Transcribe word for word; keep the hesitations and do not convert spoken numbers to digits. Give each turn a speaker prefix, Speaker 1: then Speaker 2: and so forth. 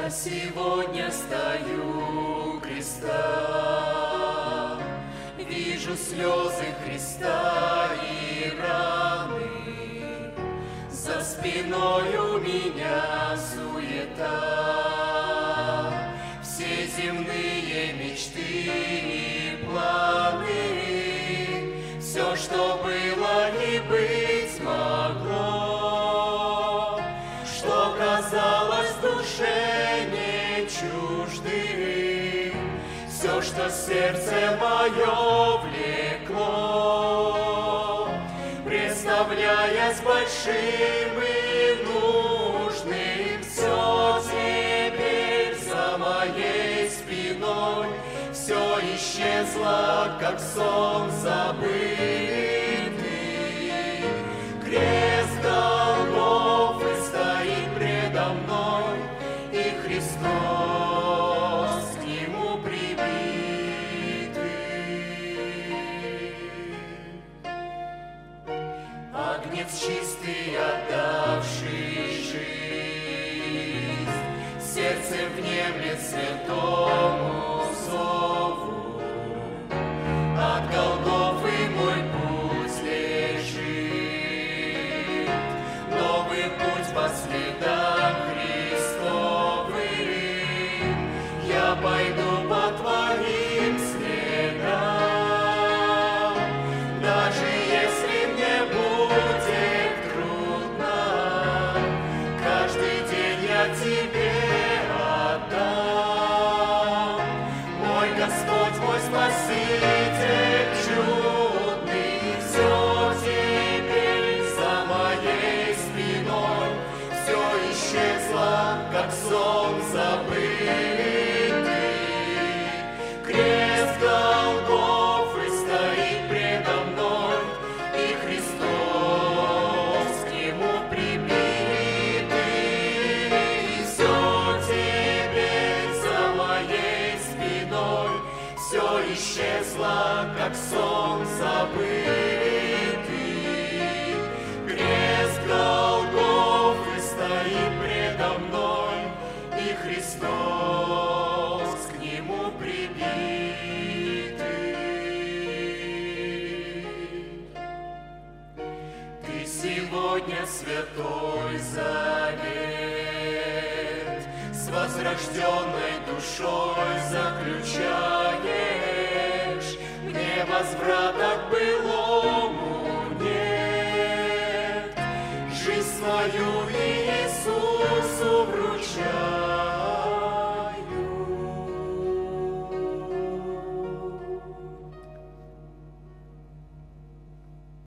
Speaker 1: Я сегодня стою у креста, вижу слезы Христа и раны, за спиной у меня суета, все земные мечты и планы, все, что было и быть могло, что казалось душе не чуждым, все, что сердце мое влекло, представляясь большим и нужным, все теперь за моей спиной, все исчезло, как сон забытый. Крест Голгофы стоит предо мной, и Христос к нему прибитый. Агнец чистый, отдавший жизнь, сердце внемлет святому зову. От Голгофы мой путь лежит, новый путь по следам Христовым. Я пойду по твоим следам, даже если мне будет трудно, каждый день я тебе отдам. Мой Господь, мой Спаситель чудный, все теперь за моей спиной, все исчезло, как сон забытый. Крест Голгофы стоит предо мной, и Христос к нему прибитый. Все теперь за моей спиной, все исчезло, как сон забытый. Крест Голгофы стоит предо мной, и Христос к нему прибитый. Ты сегодня святой завет с возрожденной душой заключаешь, мне возврата к былому